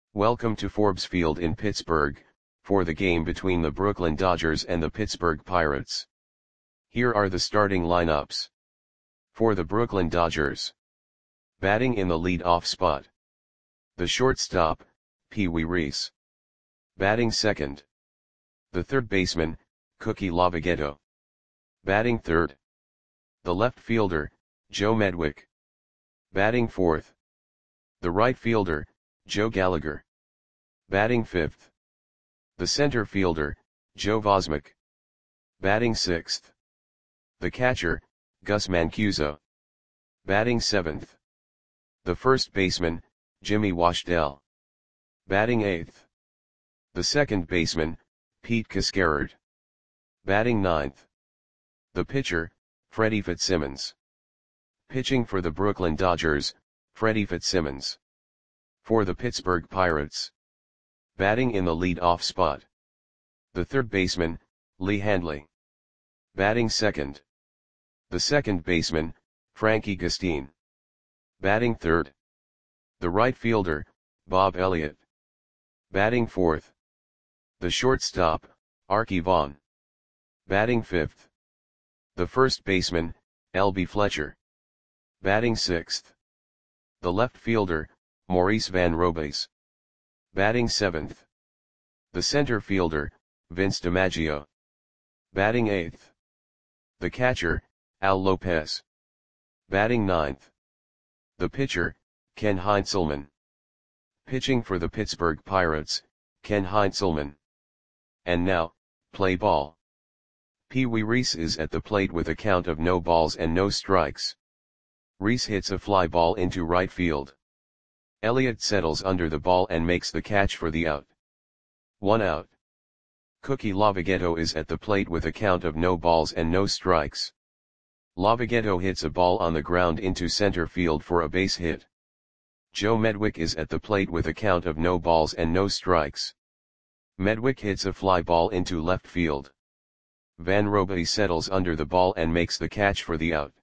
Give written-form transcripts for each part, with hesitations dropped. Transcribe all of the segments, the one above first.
Welcome to Forbes Field in Pittsburgh, for the game between the Brooklyn Dodgers and the Pittsburgh Pirates. Here are the starting lineups. For the Brooklyn Dodgers. Batting in the lead-off spot. The shortstop, Pee Wee Reese. Batting second. The third baseman, Cookie Lavagetto. Batting third. The left fielder, Joe Medwick. Batting fourth. The right fielder, Joe Gallagher. Batting fifth. The center fielder, Joe Vosmek. Batting sixth. The catcher, Gus Mancuso. Batting seventh. The first baseman, Jimmy Washdell. Batting eighth. The second baseman, Pete Cascarard. Batting ninth. The pitcher, Freddie Fitzsimmons. Pitching for the Brooklyn Dodgers, Freddie Fitzsimmons. For the Pittsburgh Pirates. Batting in the lead-off spot. The third baseman, Lee Handley. Batting second. The second baseman, Frankie Gustine. Batting third. The right fielder, Bob Elliott. Batting fourth. The shortstop, Arky Vaughan. Batting fifth. The first baseman, L.B. Fletcher. Batting sixth. The left fielder, Maurice Van Robays. Batting seventh. The center fielder, Vince DiMaggio. Batting eighth. The catcher, Al Lopez. Batting ninth. The pitcher, Ken Heinzelman. Pitching for the Pittsburgh Pirates, Ken Heinzelman. And now, play ball. Pee Wee Reese is at the plate with a count of no balls and no strikes. Reese hits a fly ball into right field. Elliott settles under the ball and makes the catch for the out. 1 out. Cookie Lavagetto is at the plate with a count of no balls and no strikes. Lavagetto hits a ball on the ground into center field for a base hit. Joe Medwick is at the plate with a count of no balls and no strikes. Medwick hits a fly ball into left field. Van Robays settles under the ball and makes the catch for the out.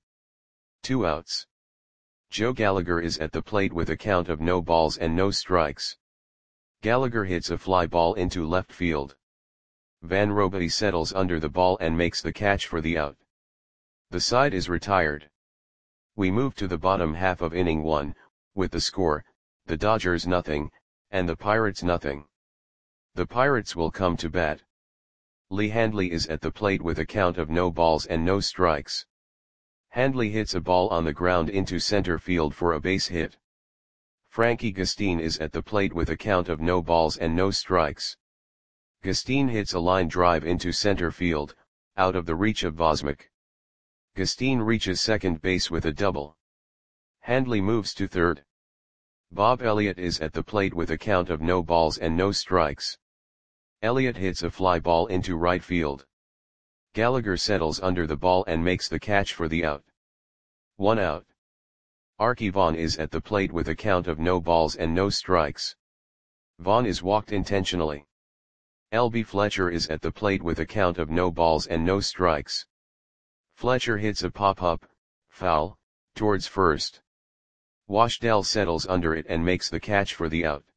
2 outs. Joe Gallagher is at the plate with a count of no balls and no strikes. Gallagher hits a fly ball into left field. Van Robays settles under the ball and makes the catch for the out. The side is retired. We move to the bottom half of inning 1, with the score, the Dodgers nothing, and the Pirates nothing. The Pirates will come to bat. Lee Handley is at the plate with a count of no balls and no strikes. Handley hits a ball on the ground into center field for a base hit. Frankie Gustine is at the plate with a count of no balls and no strikes. Gustine hits a line drive into center field, out of the reach of Vosmek. Gustine reaches second base with a double. Handley moves to third. Bob Elliott is at the plate with a count of no balls and no strikes. Elliott hits a fly ball into right field. Gallagher settles under the ball and makes the catch for the out. 1 out. Arky Vaughan is at the plate with a count of no balls and no strikes. Vaughan is walked intentionally. L.B. Fletcher is at the plate with a count of no balls and no strikes. Fletcher hits a pop-up, foul, towards first. Washdell settles under it and makes the catch for the out.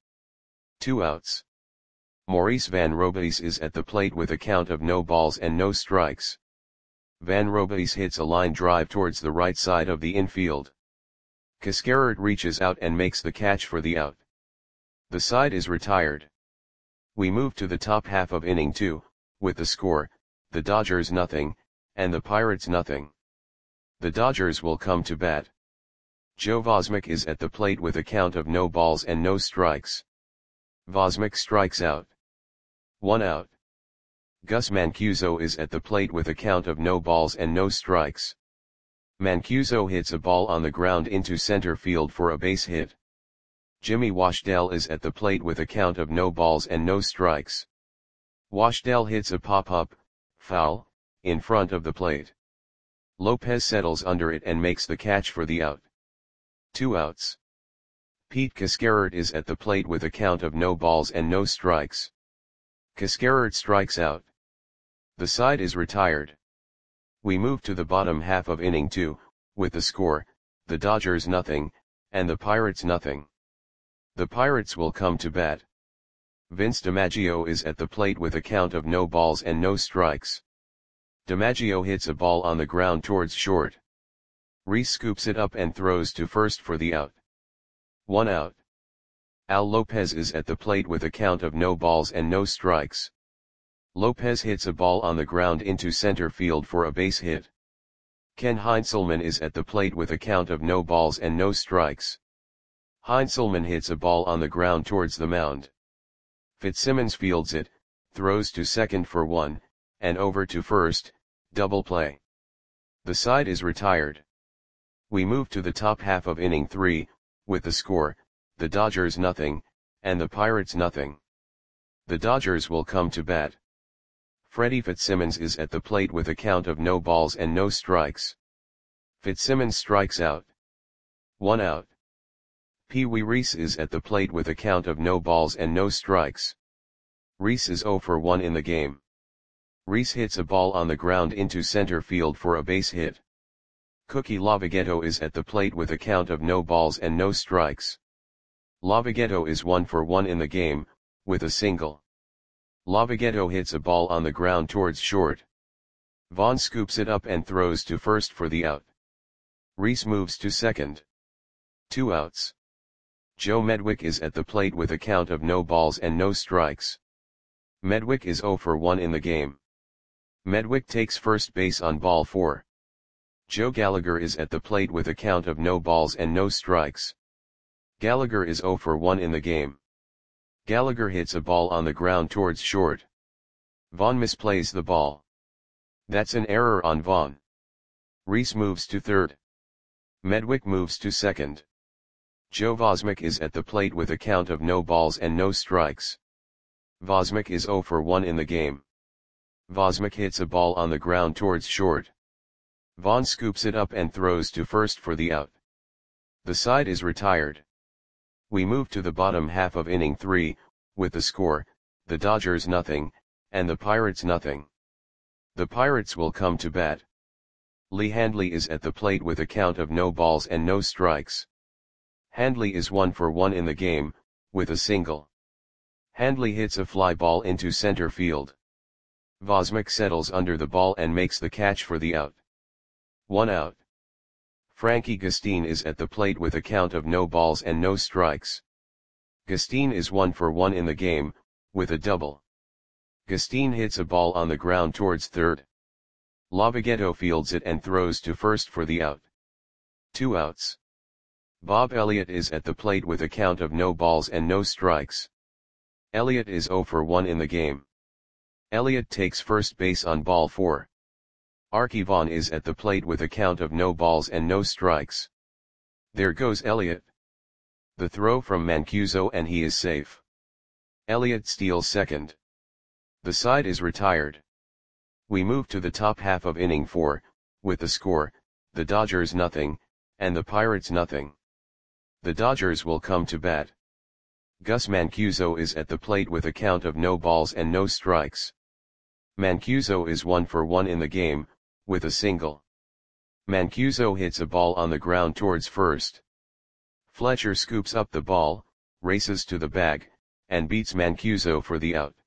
2 outs. Maurice Van Robays is at the plate with a count of no balls and no strikes. Van Robays hits a line drive towards the right side of the infield. Cascarard reaches out and makes the catch for the out. The side is retired. We move to the top half of inning 2, with the score, the Dodgers nothing, and the Pirates nothing. The Dodgers will come to bat. Joe Vosmek is at the plate with a count of no balls and no strikes. Vosmek strikes out. 1 out. Gus Mancuso is at the plate with a count of no balls and no strikes. Mancuso hits a ball on the ground into center field for a base hit. Jimmy Washdell is at the plate with a count of no balls and no strikes. Washdell hits a pop-up, foul, in front of the plate. Lopez settles under it and makes the catch for the out. 2 outs. Pete Cascarard is at the plate with a count of no balls and no strikes. Cascarard strikes out. The side is retired. We move to the bottom half of inning 2, with the score, the Dodgers nothing, and the Pirates nothing. The Pirates will come to bat. Vince DiMaggio is at the plate with a count of no balls and no strikes. DiMaggio hits a ball on the ground towards short. Rhys scoops it up and throws to first for the out. 1 out. Al Lopez is at the plate with a count of no balls and no strikes. Lopez hits a ball on the ground into center field for a base hit. Ken Heinzelman is at the plate with a count of no balls and no strikes. Heinzelman hits a ball on the ground towards the mound. Fitzsimmons fields it, throws to second for 1, and over to first, double play. The side is retired. We move to the top half of inning 3, with the score, the Dodgers nothing, and the Pirates nothing. The Dodgers will come to bat. Freddie Fitzsimmons is at the plate with a count of no balls and no strikes. Fitzsimmons strikes out. 1 out. Pee Wee Reese is at the plate with a count of no balls and no strikes. Reese is 0 for 1 in the game. Reese hits a ball on the ground into center field for a base hit. Cookie Lavagetto is at the plate with a count of no balls and no strikes. Lavagetto is 1 for 1 in the game, with a single. Lavagetto hits a ball on the ground towards short. Vaughn scoops it up and throws to first for the out. Reese moves to second. 2 outs. Joe Medwick is at the plate with a count of no balls and no strikes. Medwick is 0 for 1 in the game. Medwick takes first base on ball 4. Joe Gallagher is at the plate with a count of no balls and no strikes. Gallagher is 0 for 1 in the game. Gallagher hits a ball on the ground towards short. Vaughn misplays the ball. That's an error on Vaughn. Reese moves to third. Medwick moves to second. Joe Vosmick is at the plate with a count of no balls and no strikes. Vosmick is 0 for 1 in the game. Vosmick hits a ball on the ground towards short. Vaughn scoops it up and throws to first for the out. The side is retired. We move to the bottom half of inning 3, with the score, the Dodgers nothing, and the Pirates nothing. The Pirates will come to bat. Lee Handley is at the plate with a count of no balls and no strikes. Handley is 1 for 1 in the game, with a single. Handley hits a fly ball into center field. Vosmick settles under the ball and makes the catch for the out. 1 out. Frankie Gustine is at the plate with a count of no balls and no strikes. Gustine is 1 for 1 in the game, with a double. Gustine hits a ball on the ground towards third. Lavagetto fields it and throws to first for the out. 2 outs. Bob Elliott is at the plate with a count of no balls and no strikes. Elliott is 0 for 1 in the game. Elliott takes first base on ball 4. Arky Vaughan is at the plate with a count of no balls and no strikes. There goes Elliott. The throw from Mancuso and he is safe. Elliott steals second. The side is retired. We move to the top half of inning 4, with the score, the Dodgers nothing, and the Pirates nothing. The Dodgers will come to bat. Gus Mancuso is at the plate with a count of no balls and no strikes. Mancuso is 1 for 1 in the game, with a single. Mancuso hits a ball on the ground towards first. Fletcher scoops up the ball, races to the bag, and beats Mancuso for the out.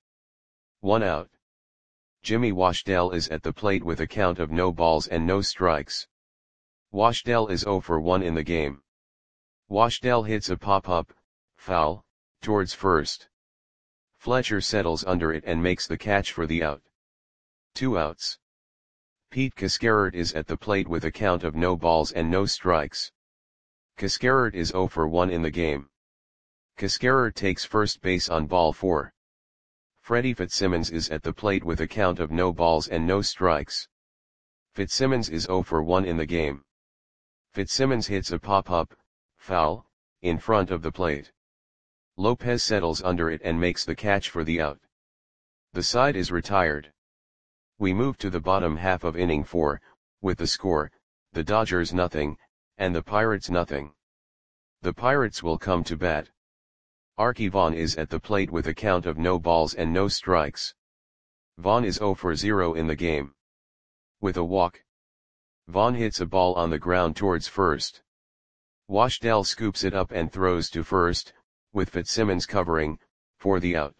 1 out. Jimmy Washdell is at the plate with a count of no balls and no strikes. Washdell is 0 for 1 in the game. Washdell hits a pop-up, foul, towards first. Fletcher settles under it and makes the catch for the out. 2 outs. Pete Cascarert is at the plate with a count of no balls and no strikes. Cascarert is 0 for 1 in the game. Cascarert takes first base on ball 4. Freddie Fitzsimmons is at the plate with a count of no balls and no strikes. Fitzsimmons is 0 for 1 in the game. Fitzsimmons hits a pop-up, foul, in front of the plate. Lopez settles under it and makes the catch for the out. The side is retired. We move to the bottom half of inning 4, with the score, the Dodgers nothing, and the Pirates nothing. The Pirates will come to bat. Arky Vaughan is at the plate with a count of no balls and no strikes. Vaughan is 0 for 0 in the game. With a walk. Vaughan hits a ball on the ground towards first. Washdell scoops it up and throws to first, with Fitzsimmons covering, for the out.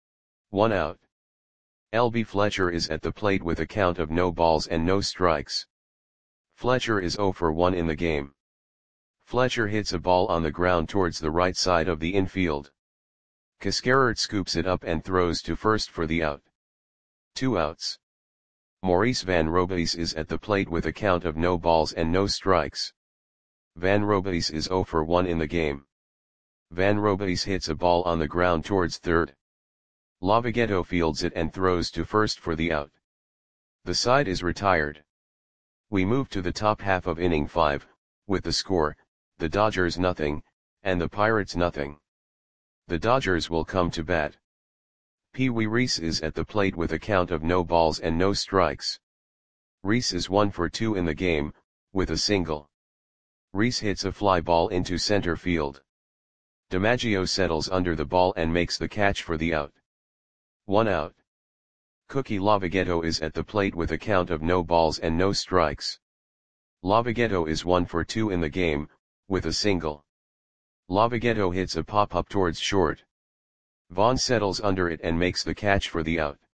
1 out. L.B. Fletcher is at the plate with a count of no balls and no strikes. Fletcher is 0 for 1 in the game. Fletcher hits a ball on the ground towards the right side of the infield. Cascarard scoops it up and throws to first for the out. 2 outs. Maurice Van Robays is at the plate with a count of no balls and no strikes. Van Robays is 0 for 1 in the game. Van Robays hits a ball on the ground towards third. Lavogetto fields it and throws to first for the out. The side is retired. We move to the top half of inning 5, with the score, the Dodgers nothing, and the Pirates nothing. The Dodgers will come to bat. Pee Wee Reese is at the plate with a count of no balls and no strikes. Reese is 1 for 2 in the game, with a single. Reese hits a fly ball into center field. DiMaggio settles under the ball and makes the catch for the out. 1 out. Cookie Lavogetto is at the plate with a count of no balls and no strikes. Lavogetto is 1 for 2 in the game, with a single. Lavogetto hits a pop-up towards short. Vaughn settles under it and makes the catch for the out.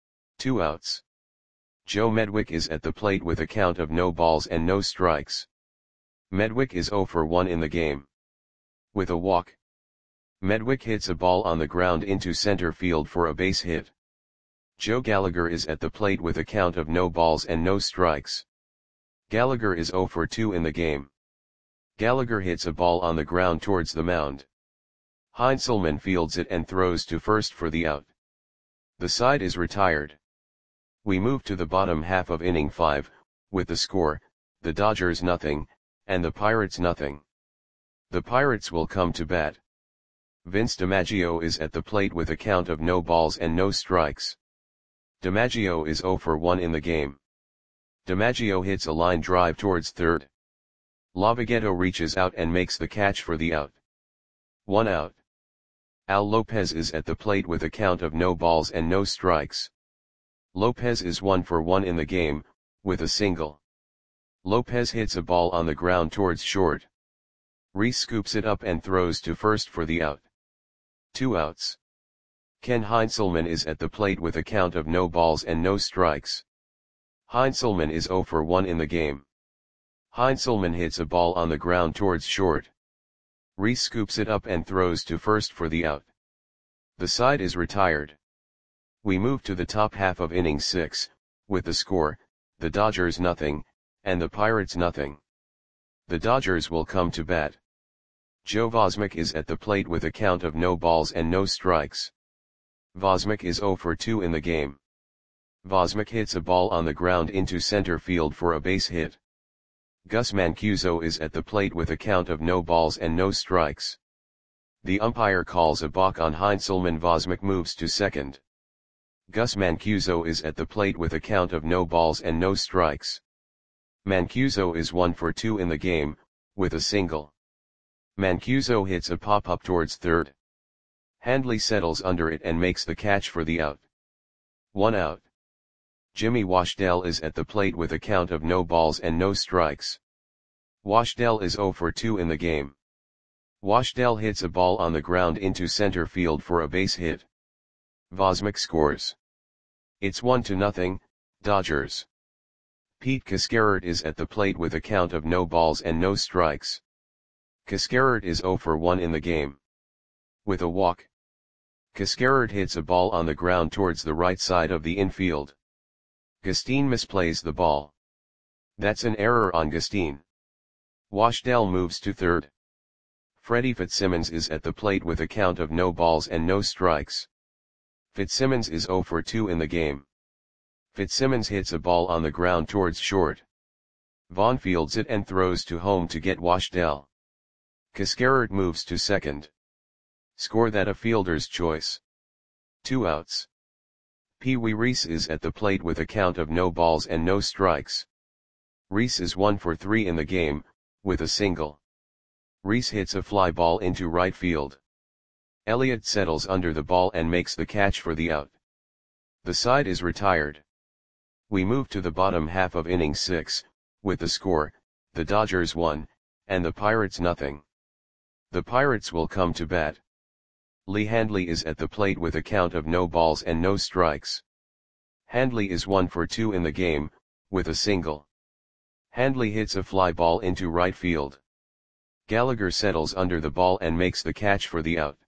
2 outs. Joe Medwick is at the plate with a count of no balls and no strikes. Medwick is 0 for 1 in the game. With a walk. Medwick hits a ball on the ground into center field for a base hit. Joe Gallagher is at the plate with a count of no balls and no strikes. Gallagher is 0 for 2 in the game. Gallagher hits a ball on the ground towards the mound. Heinzelman fields it and throws to first for the out. The side is retired. We move to the bottom half of inning 5, with the score, the Dodgers nothing, and the Pirates nothing. The Pirates will come to bat. Vince DiMaggio is at the plate with a count of no balls and no strikes. DiMaggio is 0 for 1 in the game. DiMaggio hits a line drive towards third. Lavogetto reaches out and makes the catch for the out. 1 out. Al Lopez is at the plate with a count of no balls and no strikes. Lopez is 1 for 1 in the game, with a single. Lopez hits a ball on the ground towards short. Reese scoops it up and throws to first for the out. 2 outs. Ken Heinzelman is at the plate with a count of no balls and no strikes. Heinzelman is 0 for 1 in the game. Heinzelman hits a ball on the ground towards short. Reese scoops it up and throws to first for the out. The side is retired. We move to the top half of inning 6, with the score, the Dodgers nothing, and the Pirates nothing. The Dodgers will come to bat. Joe Vosmick is at the plate with a count of no balls and no strikes. Vosmick is 0 for 2 in the game. Vosmick hits a ball on the ground into center field for a base hit. Gus Mancuso is at the plate with a count of no balls and no strikes. The umpire calls a balk on Heinzelman. Vosmick moves to second. Gus Mancuso is at the plate with a count of no balls and no strikes. Mancuso is 1 for 2 in the game, with a single. Mancuso hits a pop-up towards third. Handley settles under it and makes the catch for the out. 1 out. Jimmy Washdell is at the plate with a count of no balls and no strikes. Washdell is 0 for 2 in the game. Washdell hits a ball on the ground into center field for a base hit. Vosmick scores. It's 1-0, Dodgers. Pete Cascarard is at the plate with a count of no balls and no strikes. Cascarard is 0 for 1 in the game. With a walk. Cascarard hits a ball on the ground towards the right side of the infield. Gustin misplays the ball. That's an error on Gustin. Washdell moves to third. Freddie Fitzsimmons is at the plate with a count of no balls and no strikes. Fitzsimmons is 0 for 2 in the game. Fitzsimmons hits a ball on the ground towards short. Vaughn fields it and throws to home to get Washdell. Cascarard moves to second. Score that a fielder's choice. 2 outs. Pee Wee Reese is at the plate with a count of no balls and no strikes. Reese is 1 for 3 in the game, with a single. Reese hits a fly ball into right field. Elliott settles under the ball and makes the catch for the out. The side is retired. We move to the bottom half of inning 6, with the score, the Dodgers 1, and the Pirates nothing. The Pirates will come to bat. Lee Handley is at the plate with a count of no balls and no strikes. Handley is 1 for 2 in the game, with a single. Handley hits a fly ball into right field. Gallagher settles under the ball and makes the catch for the out.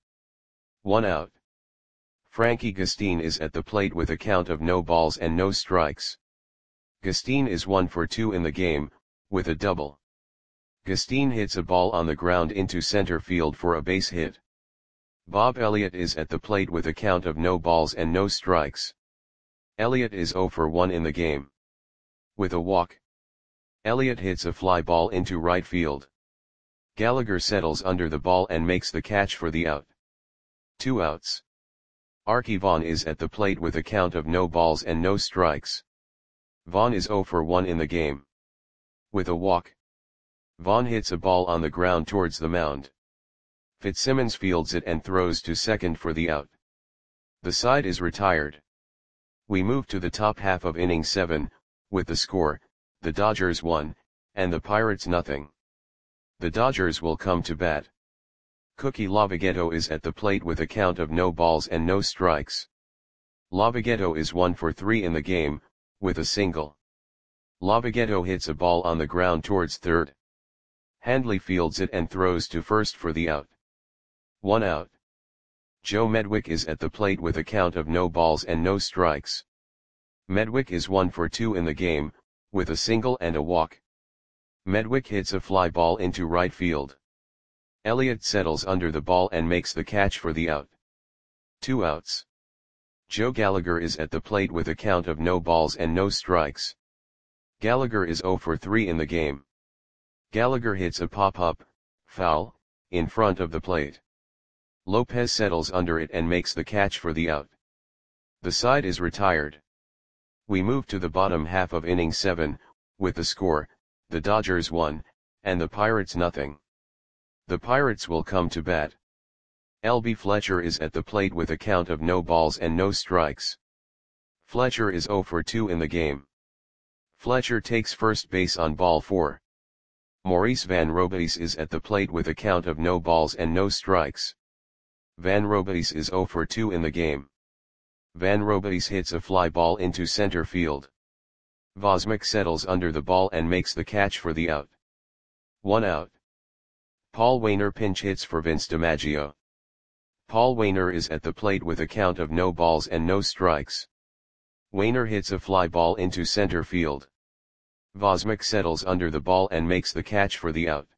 1 out. Frankie Gustin is at the plate with a count of no balls and no strikes. Gustin is 1 for 2 in the game, with a double. Gustin hits a ball on the ground into center field for a base hit. Bob Elliott is at the plate with a count of no balls and no strikes. Elliott is 0 for 1 in the game. With a walk. Elliott hits a fly ball into right field. Gallagher settles under the ball and makes the catch for the out. 2 outs. Arky Vaughan is at the plate with a count of no balls and no strikes. Vaughan is 0 for 1 in the game. With a walk. Vaughan hits a ball on the ground towards the mound. Fitzsimmons fields it and throws to second for the out. The side is retired. We move to the top half of inning 7, with the score, the Dodgers 1, and the Pirates nothing. The Dodgers will come to bat. Cookie Lavagetto is at the plate with a count of no balls and no strikes. Lavagetto is 1 for 3 in the game, with a single. Lavagetto hits a ball on the ground towards third. Handley fields it and throws to first for the out. 1 out. Joe Medwick is at the plate with a count of no balls and no strikes. Medwick is 1 for 2 in the game, with a single and a walk. Medwick hits a fly ball into right field. Elliott settles under the ball and makes the catch for the out. 2 outs. Joe Gallagher is at the plate with a count of no balls and no strikes. Gallagher is 0 for 3 in the game. Gallagher hits a pop-up, foul, in front of the plate. Lopez settles under it and makes the catch for the out. The side is retired. We move to the bottom half of inning 7, with the score, the Dodgers 1, and the Pirates nothing. The Pirates will come to bat. L.B. Fletcher is at the plate with a count of no balls and no strikes. Fletcher is 0 for 2 in the game. Fletcher takes first base on ball 4. Maurice Van Robeis is at the plate with a count of no balls and no strikes. Van Robeis is 0 for 2 in the game. Van Robeis hits a fly ball into center field. Vosmick settles under the ball and makes the catch for the out. 1 out. Paul Waner pinch hits for Vince DiMaggio. Paul Waner is at the plate with a count of no balls and no strikes. Waner hits a fly ball into center field. Vosmick settles under the ball and makes the catch for the out.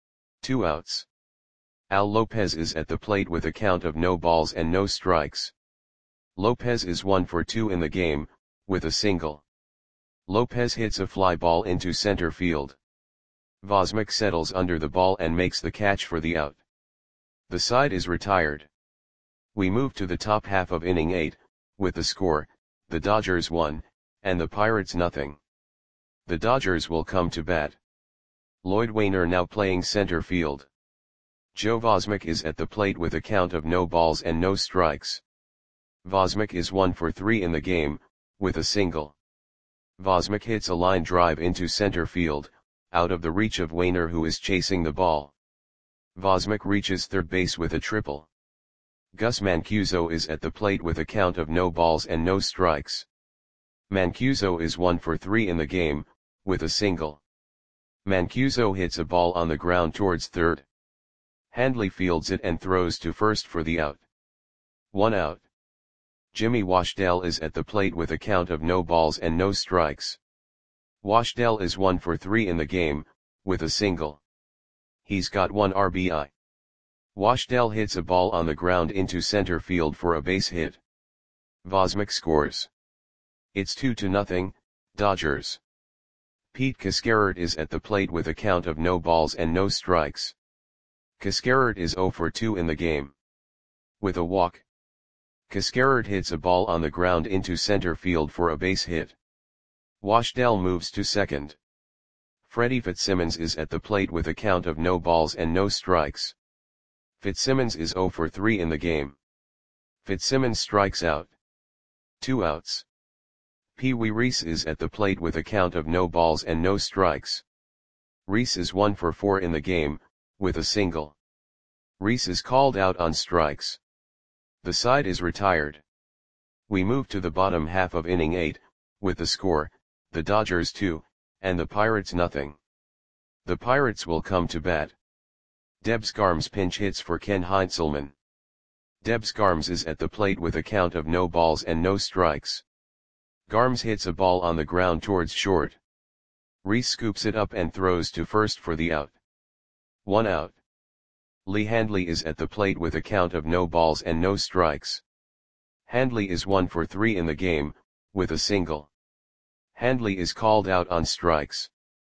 2 outs. Al Lopez is at the plate with a count of no balls and no strikes. Lopez is 1 for 2 in the game, with a single. Lopez hits a fly ball into center field. Vosmick settles under the ball and makes the catch for the out. The side is retired. We move to the top half of inning 8, with the score, the Dodgers 1, and the Pirates nothing. The Dodgers will come to bat. Lloyd Waner now playing center field. Joe Vosmick is at the plate with a count of no balls and no strikes. Vosmick is 1 for 3 in the game, with a single. Vosmick hits a line drive into center field, out of the reach of Waner who is chasing the ball. Vosmick reaches third base with a triple. Gus Mancuso is at the plate with a count of no balls and no strikes. Mancuso is 1 for 3 in the game, with a single. Mancuso hits a ball on the ground towards third. Handley fields it and throws to first for the out. 1 out. Jimmy Washdale is at the plate with a count of no balls and no strikes. Washdale is 1 for 3 in the game, with a single. He's got 1 RBI. Washdale hits a ball on the ground into center field for a base hit. Vosmick scores. It's 2-0, Dodgers. Pete Cascarert is at the plate with a count of no balls and no strikes. Cascarert is 0 for 2 in the game. With a walk. Cascarert hits a ball on the ground into center field for a base hit. Washdale moves to second. Freddie Fitzsimmons is at the plate with a count of no balls and no strikes. Fitzsimmons is 0 for 3 in the game. Fitzsimmons strikes out. 2 outs. Pee Wee Reese is at the plate with a count of no balls and no strikes. Reese is 1 for 4 in the game, with a single. Reese is called out on strikes. The side is retired. We move to the bottom half of inning 8, with the score, the Dodgers 2, and the Pirates nothing. The Pirates will come to bat. Debs Garms pinch hits for Ken Heinzelman. Debs Garms is at the plate with a count of no balls and no strikes. Garms hits a ball on the ground towards short. Reese scoops it up and throws to first for the out. 1 out. Lee Handley is at the plate with a count of no balls and no strikes. Handley is 1 for 3 in the game, with a single. Handley is called out on strikes.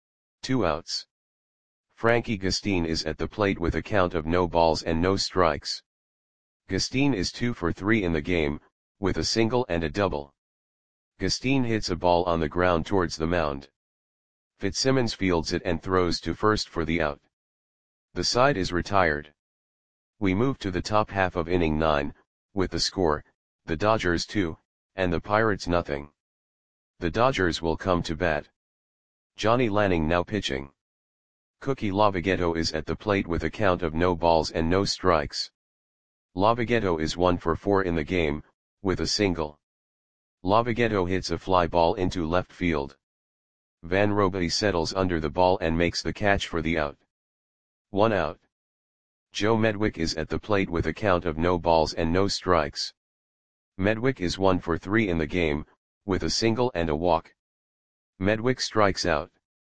2 outs. Frankie Gustin is at the plate with a count of no balls and no strikes. Gustin is 2 for 3 in the game, with a single and a double. Gustin hits a ball on the ground towards the mound. Fitzsimmons fields it and throws to first for the out. The side is retired. We move to the top half of inning 9, with the score, the Dodgers 2, and the Pirates nothing. The Dodgers will come to bat. Johnny Lanning now pitching. Cookie Lavagetto is at the plate with a count of no balls and no strikes. Lavagetto is 1 for 4 in the game, with a single. Lavagetto hits a fly ball into left field. Van Roby settles under the ball and makes the catch for the out. 1 out. Joe Medwick is at the plate with a count of no balls and no strikes. Medwick is 1 for 3 in the game, with a single and a walk. Medwick strikes out.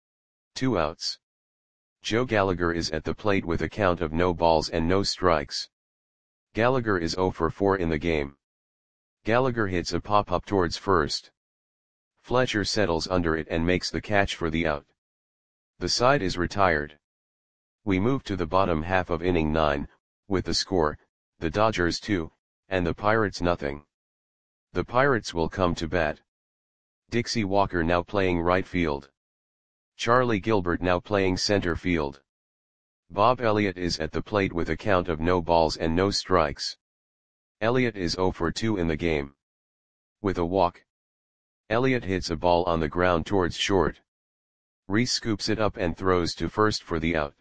2 outs. Joe Gallagher is at the plate with a count of no balls and no strikes. Gallagher is 0 for 4 in the game. Gallagher hits a pop-up towards first. Fletcher settles under it and makes the catch for the out. The side is retired. We move to the bottom half of inning 9, with the score, the Dodgers 2, and the Pirates nothing. The Pirates will come to bat. Dixie Walker now playing right field. Charlie Gilbert now playing center field. Bob Elliott is at the plate with a count of no balls and no strikes. Elliott is 0 for 2 in the game. With a walk. Elliott hits a ball on the ground towards short. Reese scoops it up and throws to first for the out.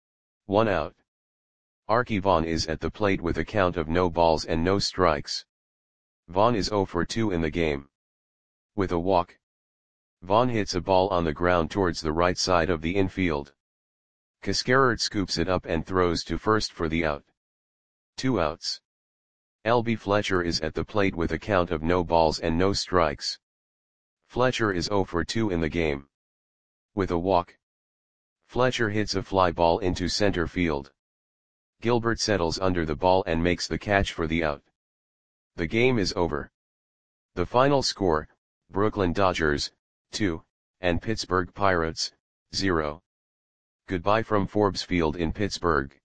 1 out. Archie Vaughn is at the plate with a count of no balls and no strikes. Vaughn is 0 for 2 in the game. With a walk. Vaughn hits a ball on the ground towards the right side of the infield. Cascarert scoops it up and throws to first for the out. 2 outs. L.B. Fletcher is at the plate with a count of no balls and no strikes. Fletcher is 0 for 2 in the game. With a walk. Fletcher hits a fly ball into center field. Gilbert settles under the ball and makes the catch for the out. The game is over. The final score, Brooklyn Dodgers, 2, and Pittsburgh Pirates, 0. Goodbye from Forbes Field in Pittsburgh.